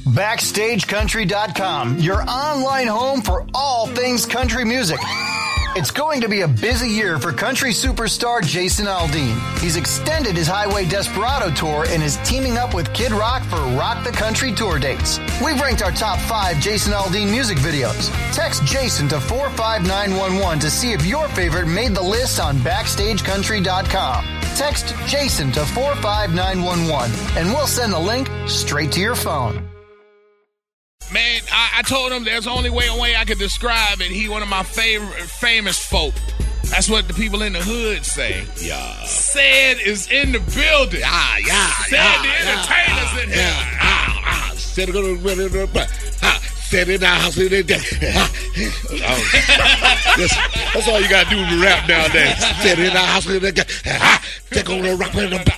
BackstageCountry.com, your online home for all things country music. It's going to be a busy year for country superstar Jason Aldean. He's extended his Highway Desperado tour and is teaming up with Kid Rock for Rock the Country tour dates. We've ranked our top 5 Jason Aldean music videos. Text Jason to 45911 to see if your favorite made the list on BackstageCountry.com. Text Jason to 45911 and we'll send the link straight to your phone. Man, I told him there's only way I could describe it. He one of my favorite famous folk. That's what the people in the hood say. Yeah. Said is in the building. Said the entertainers in here. Said in the house. That's all you gotta do to rap nowadays. Said in the house. Take on the rock.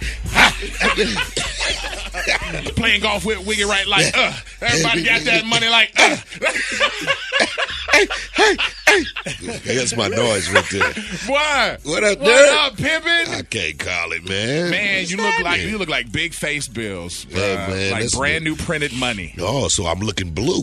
Playing golf with Wiggy right like, everybody got that money like, Hey. That's my noise right there. Boy, what up, What up, pimpin'? I can't call it, man. Man, you look like big face bills. Yeah, man, like brand new printed money. Oh, so I'm looking blue.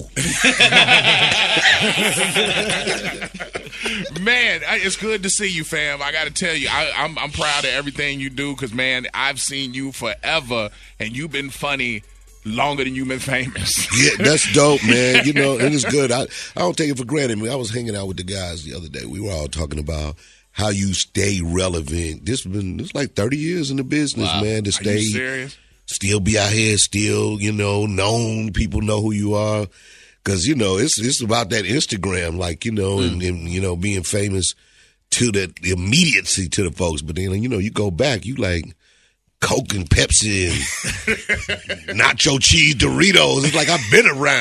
Man, it's good to see you, fam. I got to tell you, I'm proud of everything you do because, man, I've seen you forever, and you've been funny longer than you've been famous. Yeah, that's dope, man. You know, and it's good. I don't take it for granted. I mean, I was hanging out with the guys the other day. We were all talking about how you stay relevant. It's like 30 years in the business, man, to stay. Are you serious? Still be out here, still, known. People know who you are. Because, it's about that Instagram, like, and being famous to the immediacy to the folks. But then, you go back, you like Coke and Pepsi and nacho cheese Doritos. It's like I've been around.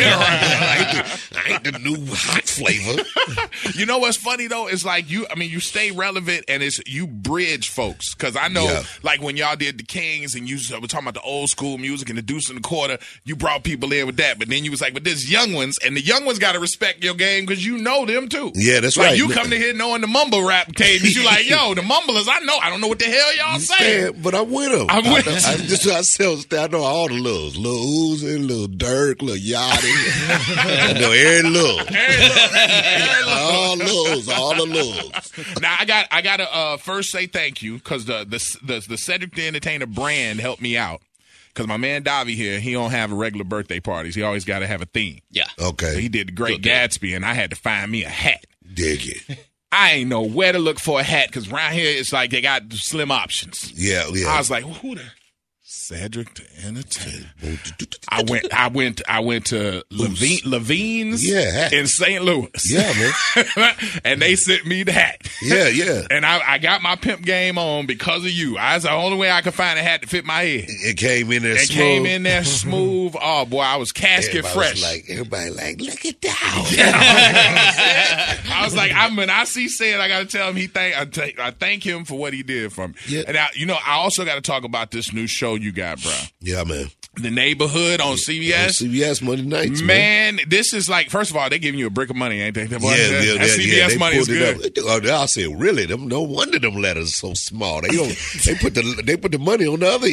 I ain't the new hot flavor. You know what's funny though? It's like you stay relevant and you bridge folks. Cause I know like when y'all did the Kings and you were talking about the old school music and the Deuce and the Quarter, you brought people in with that. But then you was like, but there's young ones and the young ones got to respect your game because you know them too. Yeah, that's like right. You come to here knowing the mumble rap cadence. You like, yo, the mumblers, I don't know what the hell y'all saying. But I'm with them. I'm with I know all the Lils. Lil Uzi, Lil Durk, Lil Yachty. I know every Lil. All the Lils. Now I gotta first say thank you because the Cedric the Entertainer brand helped me out. Because my man Davi here, he don't have regular birthday parties. He always got to have a theme. Yeah. Okay. So he did the Great Gatsby, and I had to find me a hat. Dig it. I ain't know where to look for a hat because around here it's like they got slim options. Yeah. I was like, who the Cedric the Entertainer? I went to Levine's in St. Louis. Yeah, man. And they sent me the hat. Yeah. And I got my pimp game on because of you. That's the only way I could find a hat to fit my head. It came in there smooth. It came in there smooth. Oh, boy, I was casket fresh. Everybody look at that. I was like, when I see Sid, I got to tell him I thank him for what he did for me. Yeah. And I also got to talk about this new show you got, bro. Yeah, man. The Neighborhood on CBS. On CBS Monday nights, man. This is like, first of all, they giving you a brick of money, ain't they? Yeah, CBS money is good. I said, really? No wonder them letters are so small. They put the money on the other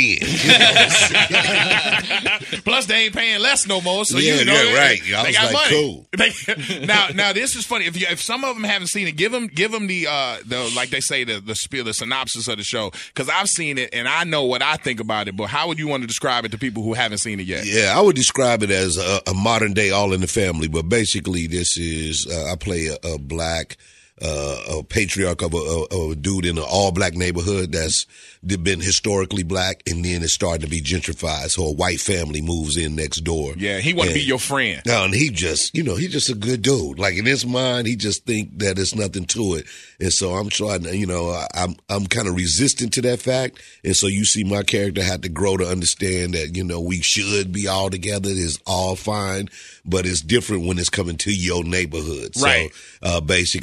end. Plus, they ain't paying less no more. So right. They got money. Cool. Now this is funny. If some of them haven't seen it, give them the like they say the spiel, the synopsis of the show, because I've seen it and I know what I think about it. But how would you want to describe it to people who haven't seen it yet? Yeah, I would describe it as a modern day All in the Family. But basically, this is I play a black. A patriarch of a dude in an all-black neighborhood that's been historically black, and then it's starting to be gentrified. So a white family moves in next door. Yeah, he want to be your friend. No, and he just, he's just a good dude. Like in his mind, he just think that there's nothing to it. And so I'm trying to, I'm kind of resistant to that fact. And so you see my character had to grow to understand that, we should be all together. It's all fine, but it's different when it's coming to your neighborhood. Right. So basically, and then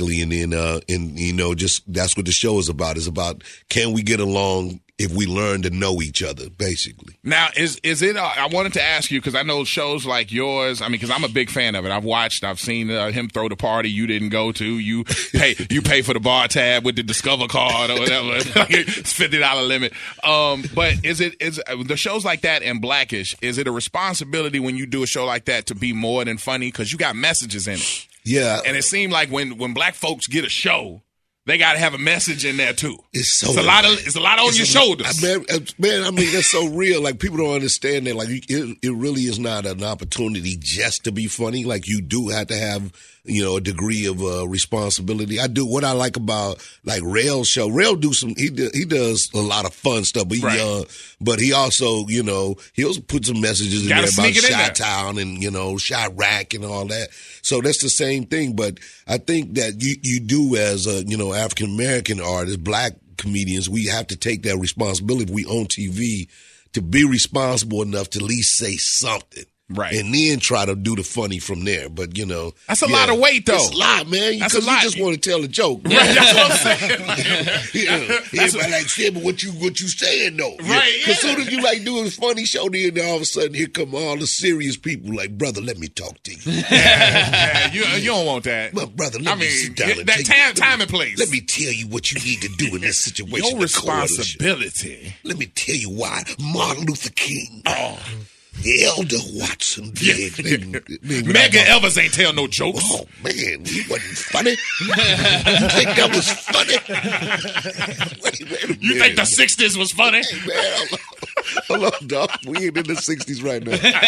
and you know, just that's what the show is about. It's about, can we get along if we learn to know each other, basically. Now, is it? I wanted to ask you, because I know shows like yours. I mean, because I'm a big fan of it. I've seen him throw the party you didn't go to. You pay for the bar tab with the Discover card or whatever. It's $50 limit. But is the shows like that and Blackish? Is it a responsibility when you do a show like that to be more than funny, because you got messages in it? Yeah, and it seemed like when black folks get a show, they got to have a message in there too. It's a lot on your shoulders, man. I mean, that's so real. Like, people don't understand that. Like, it really is not an opportunity just to be funny. Like, you do have to have, you know, a degree of responsibility. I do. What I like about like Rail's show, Rail he does a lot of fun stuff, but he also, you know, he'll put some messages in there about Chi-Town and, you know, Chirac and all that. So that's the same thing. But I think that you do, as a, you know, African American artists, black comedians, we have to take that responsibility. If we own TV, to be responsible enough to at least say something. Right. And then try to do the funny from there. But, you know. That's a lot of weight, though. It's a lot, man. Because you just want to tell a joke. Right, that's what I'm saying. Everybody like, say, but what you saying, though? Right, Because soon as you like doing a funny show, then all of a sudden here come all the serious people like, brother, let me talk to you. You don't want that. Well, brother, let me sit down and time and place. Let me tell you what you need to do in this situation. Your responsibility. Let me tell you why Martin Luther King. Elder Watson did. Medgar Evers ain't tell no jokes. Oh, man, he wasn't funny. You think that was funny? Wait a minute. You think the 60s was funny? Hey, man, hold on, dog. We ain't in the 60s right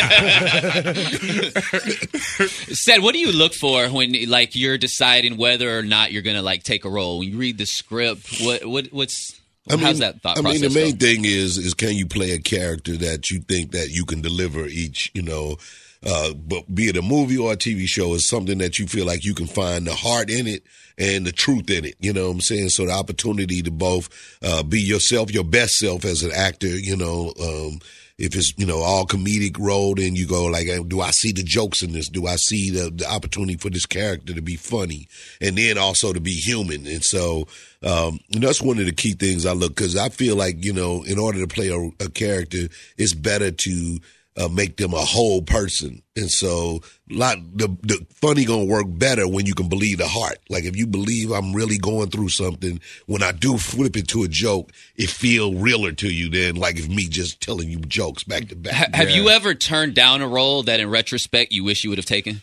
now. Seth, what do you look for when, like, you're deciding whether or not you're going to, like, take a role? When you read the script, how's that thought process? I mean, the main thing is can you play a character that you think that you can deliver each, you know, but be it a movie or a TV show, is something that you feel like you can find the heart in it and the truth in it. You know what I'm saying? So the opportunity to both be yourself, your best self as an actor, you know, if it's, you know, all comedic role, then you go like, do I see the jokes in this? Do I see the opportunity for this character to be funny? And then also to be human. And so, that's one of the key things I look, because I feel like, you know, in order to play a character, it's better to make them a whole person. And so the funny gonna work better when you can believe the heart. Like, if you believe I'm really going through something, when I do flip it to a joke, it feel realer to you than like if me just telling you jokes back to back. Have you ever turned down a role that in retrospect you wish you would have taken?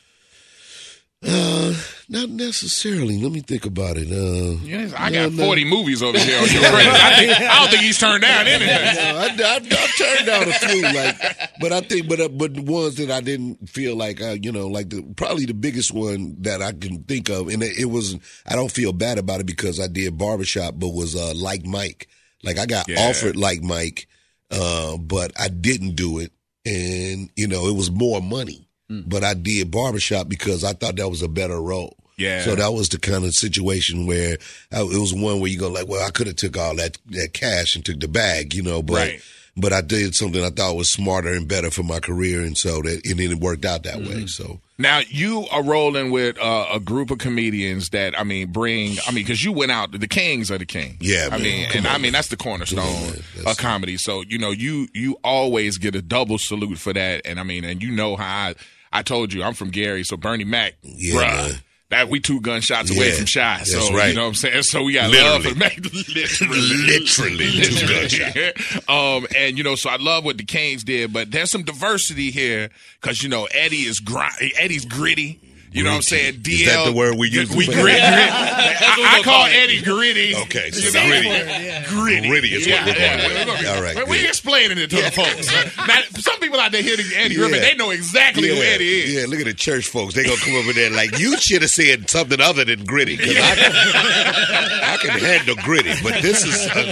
Not necessarily. Let me think about it. I got 40 movies over here on your credit. I don't think he's turned down anything. I've turned down a few, but I think, but the ones that I didn't feel like, probably the biggest one that I can think of, and it was, I don't feel bad about it because I did Barbershop, but was Like Mike. Like, I got offered Like Mike, but I didn't do it, and it was more money. But I did Barbershop because I thought that was a better role. Yeah. So that was the kind of situation where it was one where you go like, well, I could have took all that cash and took the bag, but I did something I thought was smarter and better for my career, and so and then it worked out that way. So now you are rolling with a group of comedians that because you went out, the Kings are the king. Yeah, man. That's the cornerstone of comedy. So you always get a double salute for that, and and you know how I told you I'm from Gary, so Bernie Mac, bruh. Man. That we 2 gunshots away from Shy. So, that's right. You know what I'm saying? So we got literally. love for Mac. Literally 2 gunshots. And, so I love what the Kings did, but there's some diversity here because, Eddie's gritty. You know what I'm saying? DL. Is that the word we use? We grit. I call Eddie gritty. Okay, so gritty. Gritty is what we're going with. All right. We're explaining it to the folks. Now, some people out there hearing Eddie Griffin, they know exactly who Eddie is. Yeah, look at the church folks. They're going to come over there like, you should have said something other than gritty. Because I can handle gritty, but this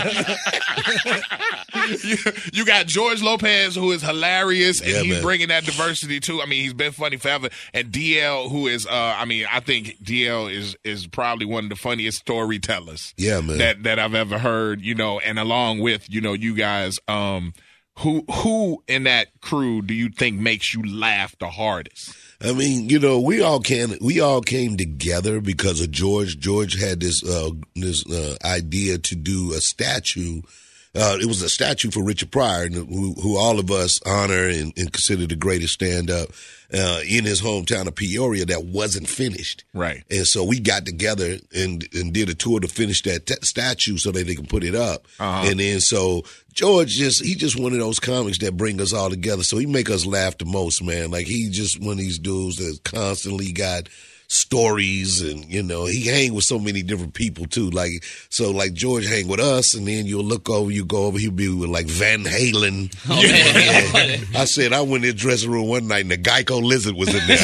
is... You got George Lopez, who is hilarious, and he's bringing that diversity too. He's been funny forever. And DL, who is, I think DL is probably one of the funniest storytellers that I've ever heard, and along with, you guys, who in that crew do you think makes you laugh the hardest? I mean, you know, we all came together because of George. George had this idea to do a statue. It was a statue for Richard Pryor, who all of us honor and consider the greatest stand-up in his hometown of Peoria that wasn't finished. Right. And so we got together and did a tour to finish that statue so that they can put it up. Uh-huh. And then so George he just one of those comics that bring us all together. So he make us laugh the most, man. Like he just one of these dudes that constantly got stories, and you know he hang with so many different people too. Like George hang with us, and then you'll look over, you go over, he'll be with like Van Halen. Oh, yeah. I said I went in the dressing room one night and the Geico Lizard was in there.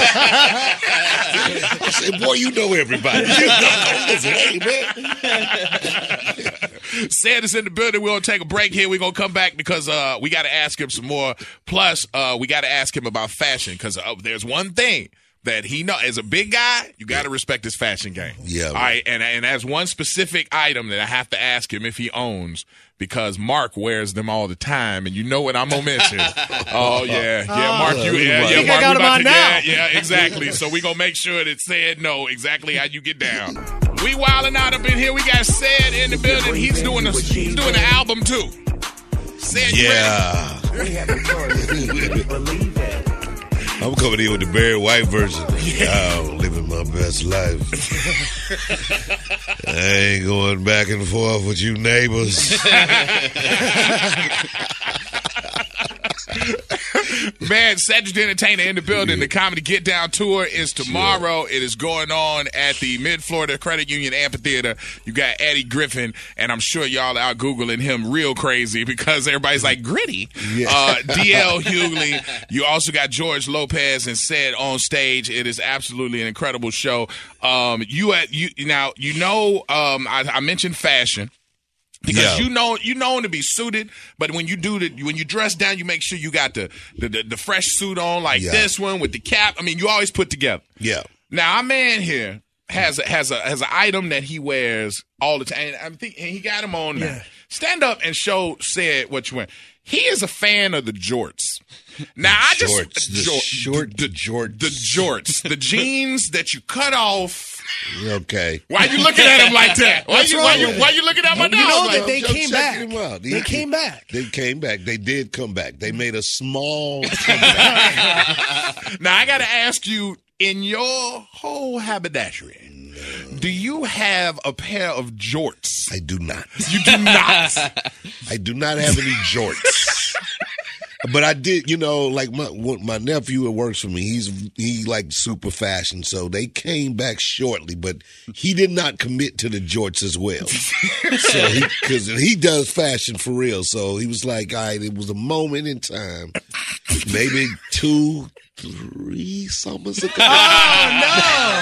I said, boy, you know everybody. Hey, man. Said is in the building. We're going to take a break here. We're going to come back because we got to ask him some more. Plus, we got to ask him about fashion because there's one thing that he know as a big guy, you got to respect his fashion game. Yeah. All right. And as one specific item that I have to ask him if he owns, because Mark wears them all the time, and you know what I'm gonna mention. Oh yeah, Mark, Mark, I got him on now. Yeah, exactly. So we gonna make sure that Said know exactly how you get down. We wilding out up in here. We got Said in the building. He's doing an album too. Said, yeah. I'm coming in with the Barry White version. I'm living my best life. I ain't going back and forth with you neighbors. Man, Cedric the Entertainer in the building. The Comedy Get Down Tour is tomorrow. It is going on at the Mid-Florida Credit Union Amphitheater. You got Eddie Griffin, and I'm sure y'all are Googling him real crazy because everybody's like, Gritty. Yeah. D.L. Hughley. You also got George Lopez and Said on stage. It is absolutely an incredible show. I mentioned fashion. Because you know to be suited, but when you dress down, you make sure you got the fresh suit on, like this one with the cap. I mean, you always put together. Yeah. Now our man here has an item that he wears all the time, and he got him on now. Stand up and show Said what you wear. He is a fan of the jorts. Now the jorts, the jeans that you cut off. Okay. Why you looking at him like that? Why you looking at my dog? You know like that they came back. They came back. They came back. They did come back. They made a small comeback. Now I got to ask you, in your whole haberdashery, do you have a pair of jorts? I do not. You do not. I do not have any jorts. But I did, like my nephew that works for me, he like super fashion, so they came back shortly, but he did not commit to the jorts as well. So because he does fashion for real, so he was like, all right, it was a moment in time, maybe 2-3 summers ago. Oh no!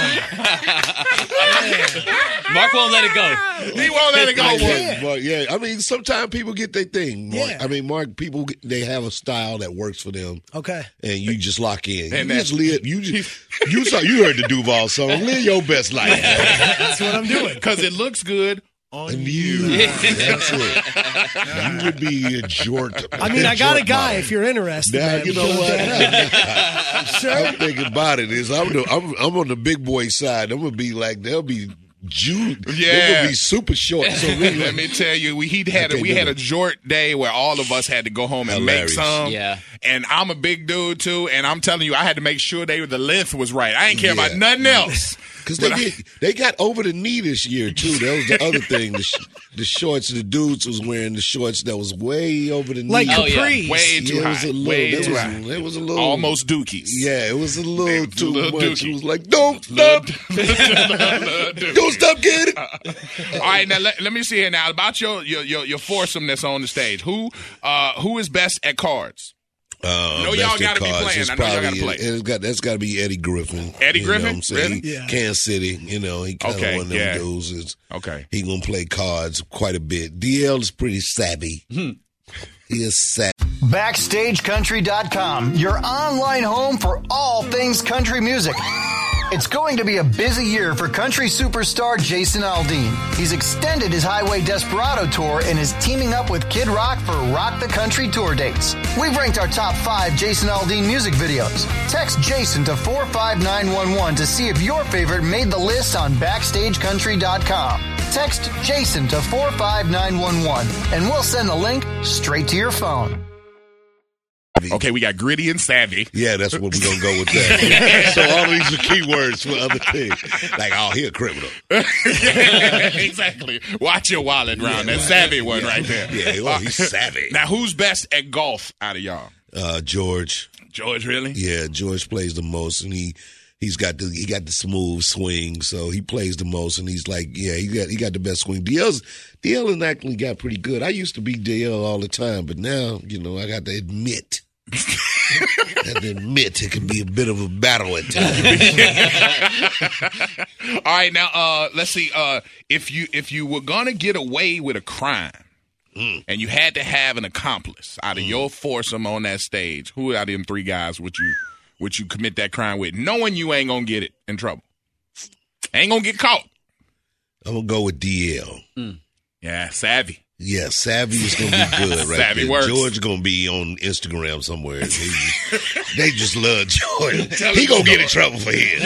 Mark won't let it go. He won't let it go. Yeah, I mean, sometimes people get their thing. Mark. Yeah. I mean, Mark, people they have a style that works for them. Okay. And you just lock in. And you heard the Duval song. Live your best life. That's what I'm doing. Because it looks good on you. That's it. You would be a jort. I mean, I got a guy if you're interested. Now, you know what? Sure. I'm thinking about it is I'm on the big boy side. I'm gonna be like they'll be June. Yeah. They're gonna be super short. So let me tell you, we had a jort day where all of us had to go home and make some. Yeah. And I'm a big dude too, and I'm telling you, I had to make sure the length was right. I ain't care about nothing else. Because they got over the knee this year too. That was the other thing. The shorts, the dudes was wearing the shorts that was way over the knee. Like capris. Way too high. It was a little almost dookies. Yeah, it was a little too much. Dookie. It was like, don't stop. Don't stop getting it. All right, now let me see here now about your foursome that's on the stage. Who is best at cards? Y'all got to be playing. I know y'all got to play. That's got to be Eddie Griffin. Eddie Griffin? Really? Yeah. Kansas City. He kind of one of them dudes. He gonna play cards quite a bit. DL is pretty savvy. He is savvy. BackstageCountry.com, your online home for all things country music. It's going to be a busy year for country superstar Jason Aldean. He's extended his Highway Desperado tour and is teaming up with Kid Rock for Rock the Country tour dates. We've ranked our top 5 Jason Aldean music videos. Text Jason to 45911 to see if your favorite made the list on BackstageCountry.com. Text Jason to 45911 and we'll send the link straight to your phone. Okay, we got gritty and savvy. Yeah, that's what we're going to go with that. So all of these are keywords for other things. Like, oh, he a criminal. Exactly. Watch your wallet round. That savvy one right there. Yeah, well, he's savvy. Now, who's best at golf out of y'all? George. George, really? Yeah, George plays the most, and he got the smooth swing, so he plays the most, and he's like, yeah, he got the best swing. DL actually got pretty good. I used to beat DL all the time, but now, I got to admit. It can be a bit of a battle at times. All right, now let's see. If you were gonna get away with a crime, and you had to have an accomplice out of your foursome on that stage, who out of them 3 guys would you commit that crime with, knowing you ain't gonna get it in trouble, ain't gonna get caught? I'm gonna go with DL. Yeah, savvy. Yeah, savvy is going to be good right savvy there. Works. George going to be on Instagram somewhere. They just love George. He going to get in trouble for him.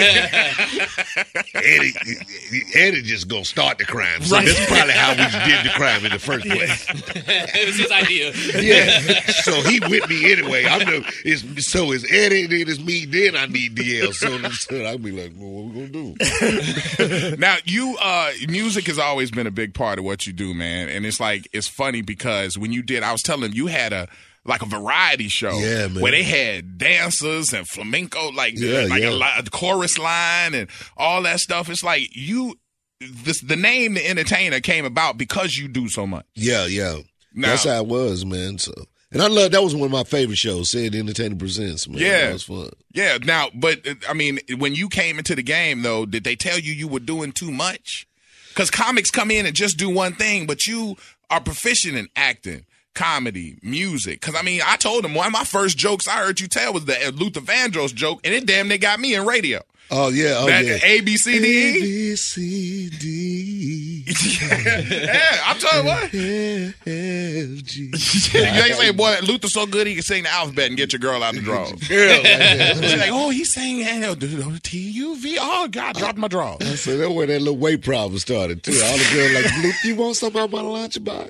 Eddie just going to start the crime. So that's probably how we did the crime in the first place. It was his idea. Yeah. So he with me anyway. So it's Eddie, then it's me, then I need DL. So I'll be like, well, what we going to do? Now, music has always been a big part of what you do, man. And it's funny because when you did, I was telling him you had a variety show where they had dancers and flamenco, a chorus line and all that stuff. It's like the name The Entertainer came about because you do so much. Yeah. Now, that's how it was, man. So, and that was one of my favorite shows, Said The Entertainer Presents, man. Yeah. That was fun. Yeah. Now, but I mean, when you came into the game though, did they tell you were doing too much? Because comics come in and just do one thing, but you are proficient in acting, comedy, music. Because, I mean, I told him one of my first jokes I heard you tell was the Luther Vandross joke, and it damn near got me in radio. Oh, yeah. A, B, C, D, E. A, B, C, D, E. Yeah, I'm telling you what. F, G. They say, boy, Luther's so good he can sing the alphabet and get your girl out the drawers. She's like, oh, he's saying T-U-V. Oh, God, dropped my drawers. So that's where that little weight problem started, too. All the girls like, Luther, you want something out my lunchbox?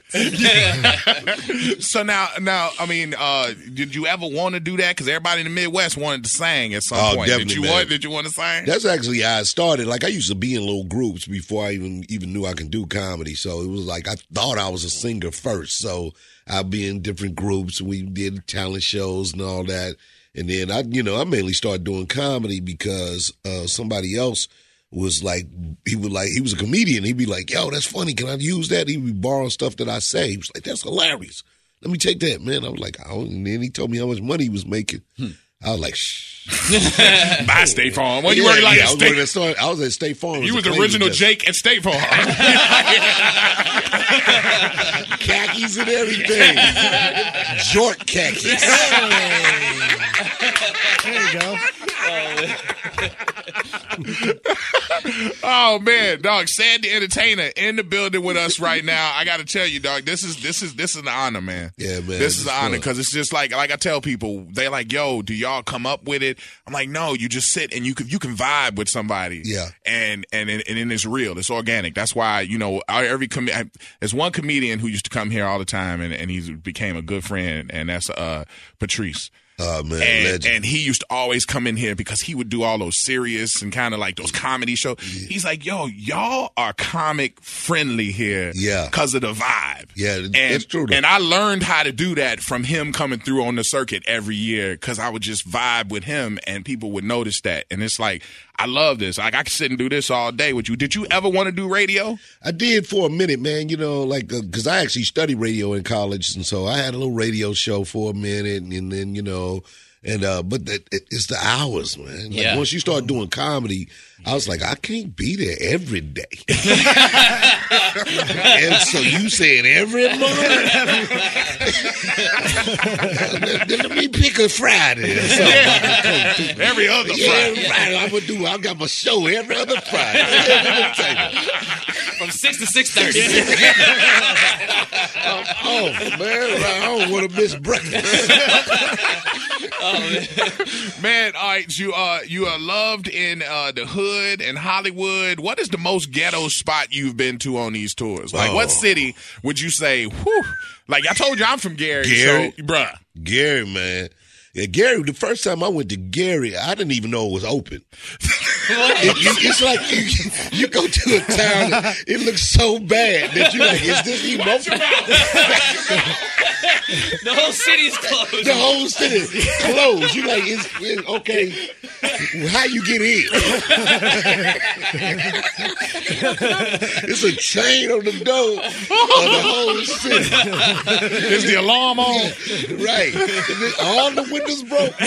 So now, I mean, did you ever want to do that? Because everybody in the Midwest wanted to sing at some point. Definitely, Did you want to sing? That's actually how I started. Like, I used to be in little groups before I even knew I could do comedy. So it was like I thought I was a singer first. So I'd be in different groups. We did talent shows and all that. And then I mainly started doing comedy because somebody else was like, he was a comedian. He'd be like, yo, that's funny. Can I use that? He'd be borrowing stuff that I say. He was like, that's hilarious. Let me take that, man. I was like, oh. And then he told me how much money he was making. I was like, shh. By State Farm. Well, you were like I was at State Farm. You was the original Jake at State Farm. Khakis and everything. Jort khakis. There you go. Oh man, dog! Sad the Entertainer in the building with us right now. I got to tell you, dog, this is an honor, man. Yeah, man. This is an honor because it's just like I tell people, they're like, "Yo, do y'all come up with it?" I'm like, "No, you just sit and you can vibe with somebody." Yeah, and it's real, it's organic. That's why there's one comedian who used to come here all the time, and he became a good friend, and that's Patrice. Oh, man, and he used to always come in here because he would do all those serious and kind of like those comedy shows. Yeah. He's like, yo, y'all are comic friendly here because of the vibe. Yeah, it's true. And I learned how to do that from him coming through on the circuit every year because I would just vibe with him and people would notice that. And it's like, I love this. Like, I could sit and do this all day with you. Did you ever want to do radio? I did for a minute, man. Because I actually studied radio in college, and so I had a little radio show for a minute, and then, but it's the hours, man. Like, once you start doing comedy, I was like, I can't be there every day. And so you said every morning? Let me pick a Friday or something. Every every other Friday. Right. I got my show every other Friday. From 6 to 6:30. Oh man, I don't want to miss breakfast. Man, all right, you are loved in the hood and Hollywood. What is the most ghetto spot you've been to on these tours? Like, what city would you say, whew? Like, I told you I'm from Gary. So, bruh. Gary, man. Yeah, Gary, the first time I went to Gary, I didn't even know it was open. It's like you go to a town, it looks so bad that you're like, is this even open? The whole city's closed. The whole city closed. You're like, it's okay, how you get in? It's a chain on the door of the whole city. Is the alarm on? Right. All the windows broke.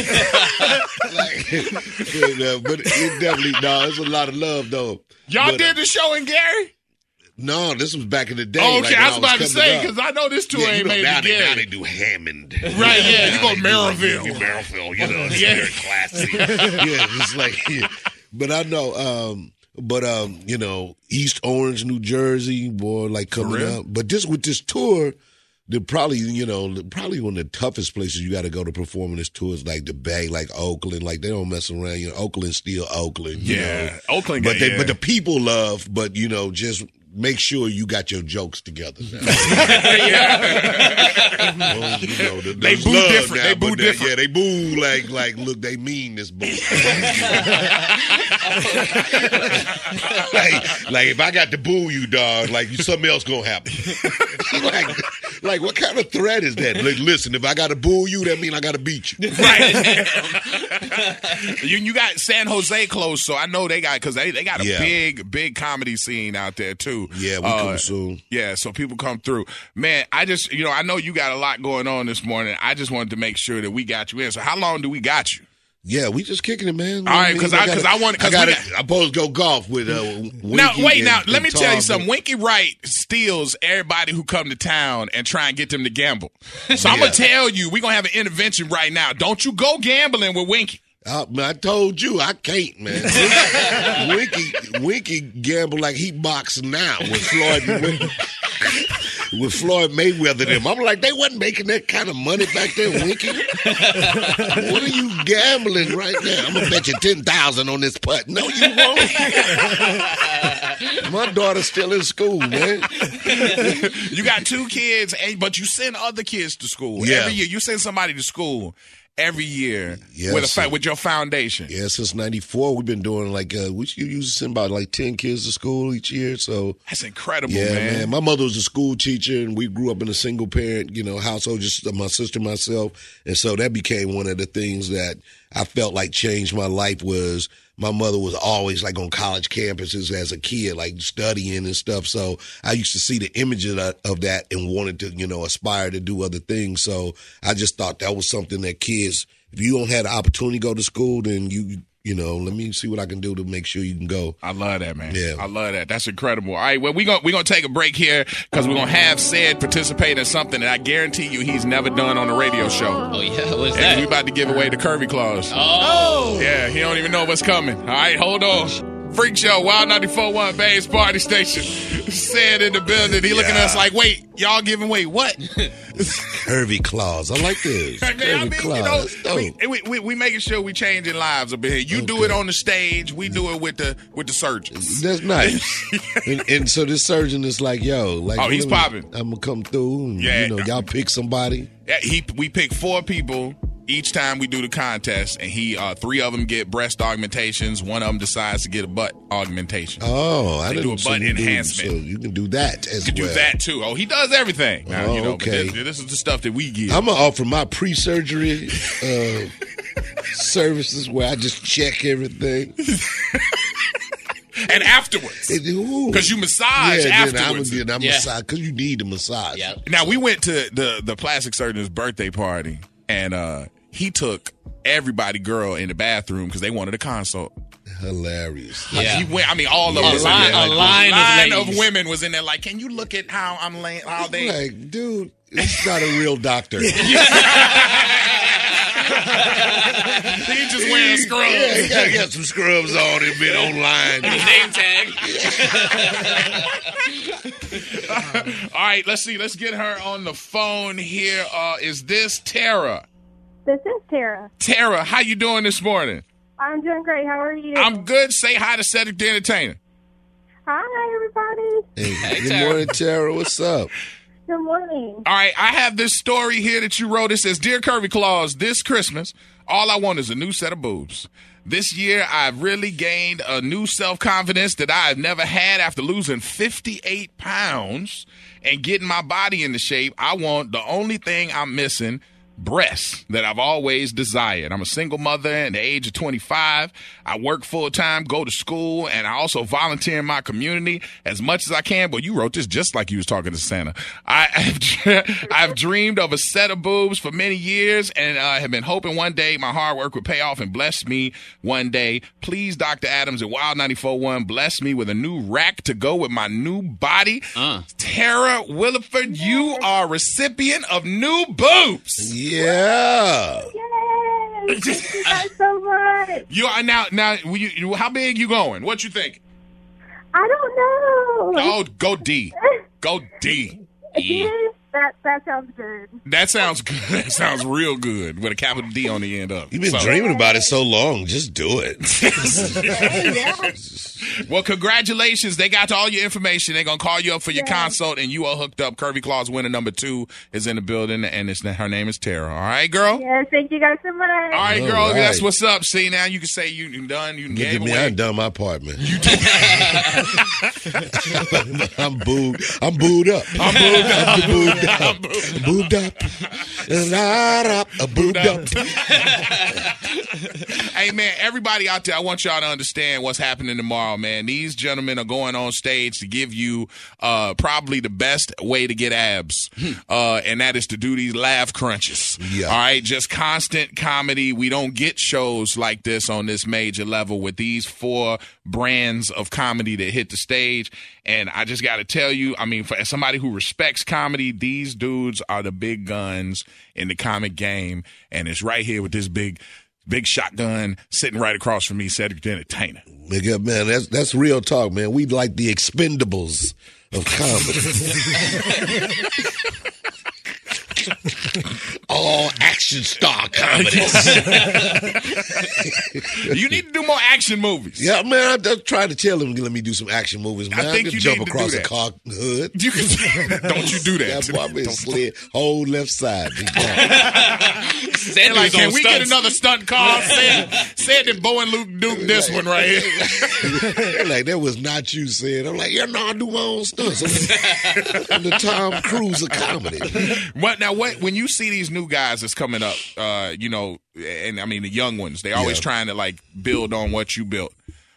But it definitely, it's a lot of love, though. Y'all did the show in Gary? No, this was back in the day. Oh, okay, I was about to say, because I know this tour ain't made it Gary. Now they do Hammond. Right, yeah, you go to Maryville. Maryville, it's very classy. It's like, but I know, East Orange, New Jersey, boy, like coming up. But with this tour, probably one of the toughest places you got to go to perform in this tour is like the Bay, like Oakland. Like they don't mess around. Oakland's still Oakland. Oakland. But the people love. But just make sure you got your jokes together. They boo different. They boo different. Yeah, they boo like look, they mean this boo. like if I got to boo you, dog, like something else gonna happen. like what kind of threat is that? Like, listen, if I got to boo you, that mean I got to beat you. Right. You got San Jose close, so I know they got a big comedy scene out there too. Yeah, we come soon. Yeah, so people come through. Man, I just I know you got a lot going on this morning. I just wanted to make sure that we got you in. So how long do we got you? Yeah, we just kicking it, man. All right, because I'm supposed to go golf with Winky. Now, wait, let me tell you something. Winky Wright steals everybody who come to town and try and get them to gamble. So I'm going to tell you, we're going to have an intervention right now. Don't you go gambling with Winky. I told you I can't, man. Winky gamble like he boxing now with Floyd Mayweather them. I'm like, they wasn't making that kind of money back then, Winky. What are you gambling right now? I'm gonna bet you 10,000 on this putt. No, you won't. My daughter's still in school, man. You got 2 kids, but you send other kids to school every year. You send somebody to school every year with your foundation. Yeah, since '94, we've been doing we usually send about 10 kids to school each year. So that's incredible, man. My mother was a school teacher, and we grew up in a single parent, household, just my sister, myself, and so that became one of the things that I felt like changed my life. Was my mother was always on college campuses as a kid, studying and stuff. So I used to see the images of that and wanted to, aspire to do other things. So I just thought that was something that kids, if you don't have the opportunity to go to school, then let me see what I can do to make sure you can go. I love that, man. Yeah. I love that. That's incredible. All right, well, we're gonna take a break here because we're going to have Ced participate in something that I guarantee you he's never done on a radio show. Oh, yeah? What's that? We about to give away the Curvy Claws. Oh! Yeah, he don't even know what's coming. All right, hold on. Freak Show, Wild 94.1 Bay's Party Station. Ced in the building. He looking at us like, wait, y'all giving away what? Curvy Claws. I like this. Curvy Claws. We making sure we changing lives up in here. You do it on the stage. We do it with the surgeons. That's nice. and so this surgeon is like, he's popping. I'm gonna come through. And, y'all pick somebody. Yeah, we pick 4 people each time we do the contest, and 3 of them get breast augmentations. 1 of them decides to get a butt augmentation. Oh, I didn't do a butt enhancement. So you can do that as well. You can do that too. Oh, he does everything. Now, okay. This is the stuff that we give. I'm gonna offer my pre-surgery services where I just check everything. And afterwards, because you massage afterwards. I massage because you need to massage. Yep. Now we went to the plastic surgeon's birthday party, and he took everybody girl in the bathroom because they wanted a consult. Hilarious. Yeah. He went, all of them. A line of women was in there. Like, can you look at how I'm laying? How they? Like, dude, it's not a real doctor. He just wearing scrubs. Yeah, he gotta get some scrubs on and been online. Name tag. All right, let's see. Let's get her on the phone here. Is this Tara? This is Tara. Tara, how you doing this morning? I'm doing great. How are you? I'm good. Say hi to Cedric the Entertainer. Hi, everybody. Hey, good Tara. morning, Tara. What's up? Good morning. All right, I have this story here that you wrote. It says, Dear Curvy Claus, this Christmas, all I want is a new set of boobs. This year, I've really gained a new self-confidence that I've never had after losing 58 pounds and getting my body into shape. I want the only thing I'm missing, breasts that I've always desired. I'm a single mother at the age of 25. I work full-time, go to school, and I also volunteer in my community as much as I can. But you wrote this just like you was talking to Santa. I've dreamed of a set of boobs for many years and have been hoping one day my hard work would pay off and bless me one day. Please, Dr. Adams at Wild 94.1, bless me with a new rack to go with my new body. Tara Williford, you are a recipient of new boobs. Yeah. Yay! Thank you guys so much. You are now. How big you going? What you think? I don't know. Oh, go D. Go D. Yes, that sounds good. That sounds good. That sounds real good with a capital D on the end of it. You've been dreaming about it so long. Just do it. Well, congratulations. They got all your information. They're going to call you up for your consult, and you are hooked up. Curvy Claus winner number 2 is in the building, and her name is Tara. All right, girl? Yes, thank you guys so much. All right, girl. All right. That's what's up. See, now you can say you done. You Look gave at me. away. I done my part, man. I'm booed. I'm booed up. I'm booed up. I'm booed up. I'm booed up. I'm booed up. Hey, man, everybody out there, I want y'all to understand what's happening tomorrow, man. These gentlemen are going on stage to give you probably the best way to get abs, and that is to do these laugh crunches. Yeah. All right, just constant comedy. We don't get shows like this on this major level with these 4 brands of comedy that hit the stage. And I just got to tell you, I mean, for somebody who respects comedy, these dudes are the big guns in the comic game. And it's right here with this big shotgun sitting right across from me, Cedric the Entertainer. Big up, man. That's real talk, man. We like the Expendables of comedy. All action star comedies. You need to do more action movies. Yeah, man. I just tried to tell him, let me do some action movies, man. I think could you jump need to across do a that. car hood. You can, don't you do that. That boy been slid whole left side. They're like, can we get another stunt car? Said that Bo and Luke Duke this one right here. They're like, that was not you said. I'm like, yeah, no, I do my own stunts. I'm the Tom Cruise of comedy. When you see these new guys that's coming up, and I mean the young ones, they always trying to like build on what you built.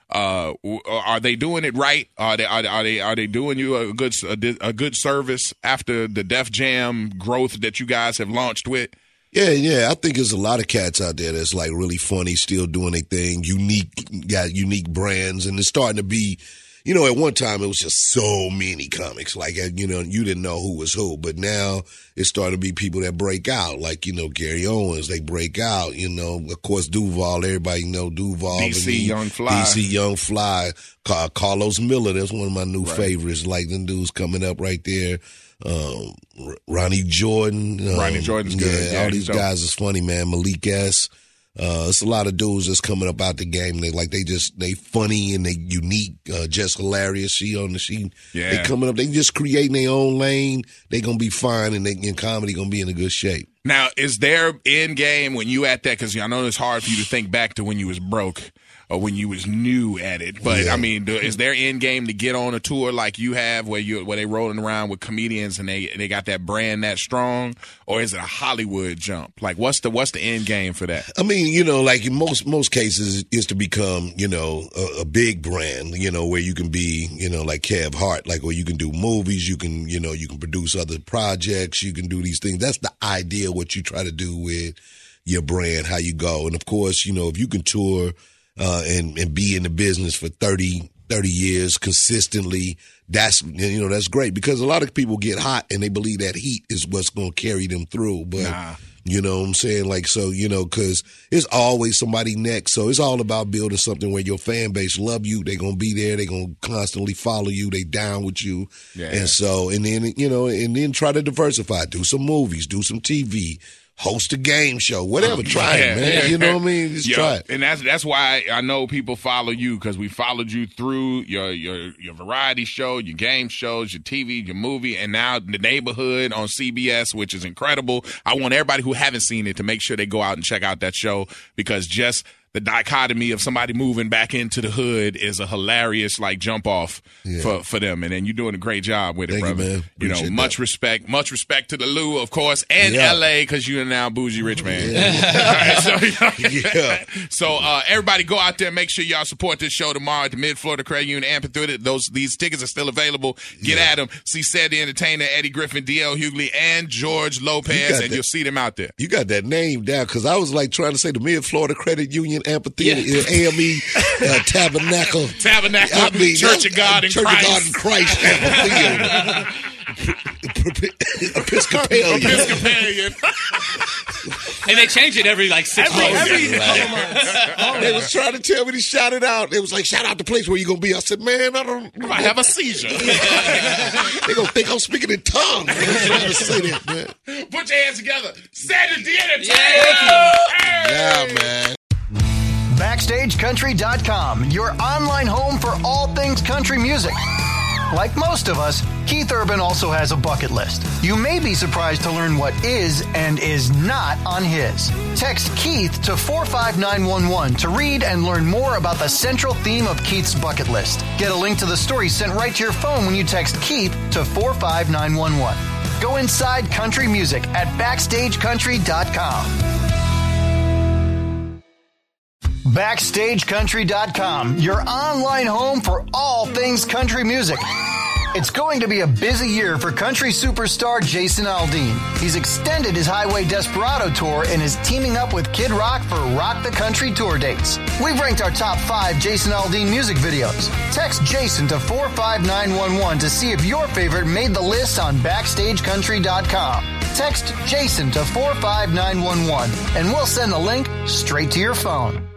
Are they doing it right? Are they doing you a good service after the Def Jam growth that you guys have launched with? Yeah. I think there's a lot of cats out there that's like really funny, still doing their thing, got unique brands, and it's starting to be. You know, at one time it was just so many comics. Like, you didn't know who was who. But now it's starting to be people that break out. Like, Gary Owens, they break out. Of course, Duval, everybody know Duval. DC Young Fly. DC Young Fly. Carlos Miller, that's one of my new favorites. Like, them dudes coming up right there. Ronnie Jordan. Ronnie Jordan's good. Yeah, all these guys is funny, man. Malik S. It's a lot of dudes that's coming up out the game. They funny and they unique, just hilarious. They coming up. They just creating their own lane. They gonna be fine, and in comedy gonna be in a good shape. Now, is there end game when you at that? Because I know it's hard for you to think back to when you was broke or when you was new at it. But I mean, is there end game to get on a tour like you have, where they rolling around with comedians and they got that brand that strong, or is it a Hollywood jump? Like, what's the end game for that? I mean, like in most cases, is to become, a big brand, where you can be, like Kev Hart, like where you can do movies, you can produce other projects, you can do these things. That's the idea. What you try to do with your brand, how you go, and of course, if you can tour. And be in the business for 30 years consistently, that's great, because a lot of people get hot and they believe that heat is what's going to carry them through. But You know what I'm saying? Like, so, you know, because it's always somebody next. So it's all about building something where your fan base love you. They're going to be there. They're going to constantly follow you. They down with you. Yeah. And so, and then, you know, and then try to diversify. Do some movies. Do some TV. Host a game show, whatever. Try it, man. You know what I mean? Just try it. And that's why I know people follow you, because we followed you through your variety show, your game shows, your TV, your movie, and now The Neighborhood on CBS, which is incredible. I want everybody who haven't seen it to make sure they go out and check out that show, because just the dichotomy of somebody moving back into the hood is a hilarious like jump off for them. And then you're doing a great job with it, Thank brother. you, man. You know, Appreciate much respect to the Lou, of course, and LA, because you're now bougie rich man. So everybody go out there, make sure y'all support this show tomorrow at the Mid-Florida Credit Union Amphitheater. These tickets are still available. Get at them. See Ced the Entertainer, Eddie Griffin, D.L. Hughley, and George Lopez, and you'll see them out there. You got that name down, because I was like trying to say the Mid-Florida Credit Union Amphitheater, AME Tabernacle. I mean, Church of God in Christ Amphitheater. Episcopalian. And they change it every like 6 months. Every couple months. They was trying to tell me to shout it out. They was like, shout out the place where you gonna be. I said, man, I have a seizure. They gonna think I'm speaking in tongues. I was trying to say that, man. Put your hands together. Ced the Entertainer. Yeah, man. BackstageCountry.com, your online home for all things country music. Like most of us, Keith Urban also has a bucket list. You may be surprised to learn what is and is not on his. Text Keith to 45911 to read and learn more about the central theme of Keith's bucket list. Get a link to the story sent right to your phone when you text Keith to 45911. Go inside country music at BackstageCountry.com. BackstageCountry.com, your online home for all things country music. It's going to be a busy year for country superstar Jason Aldean. He's extended his Highway Desperado tour and is teaming up with Kid Rock for Rock the Country tour dates. We've ranked our top 5 Jason Aldean music videos. Text Jason to 45911 to see if your favorite made the list on BackstageCountry.com. Text Jason to 45911 and we'll send the link straight to your phone.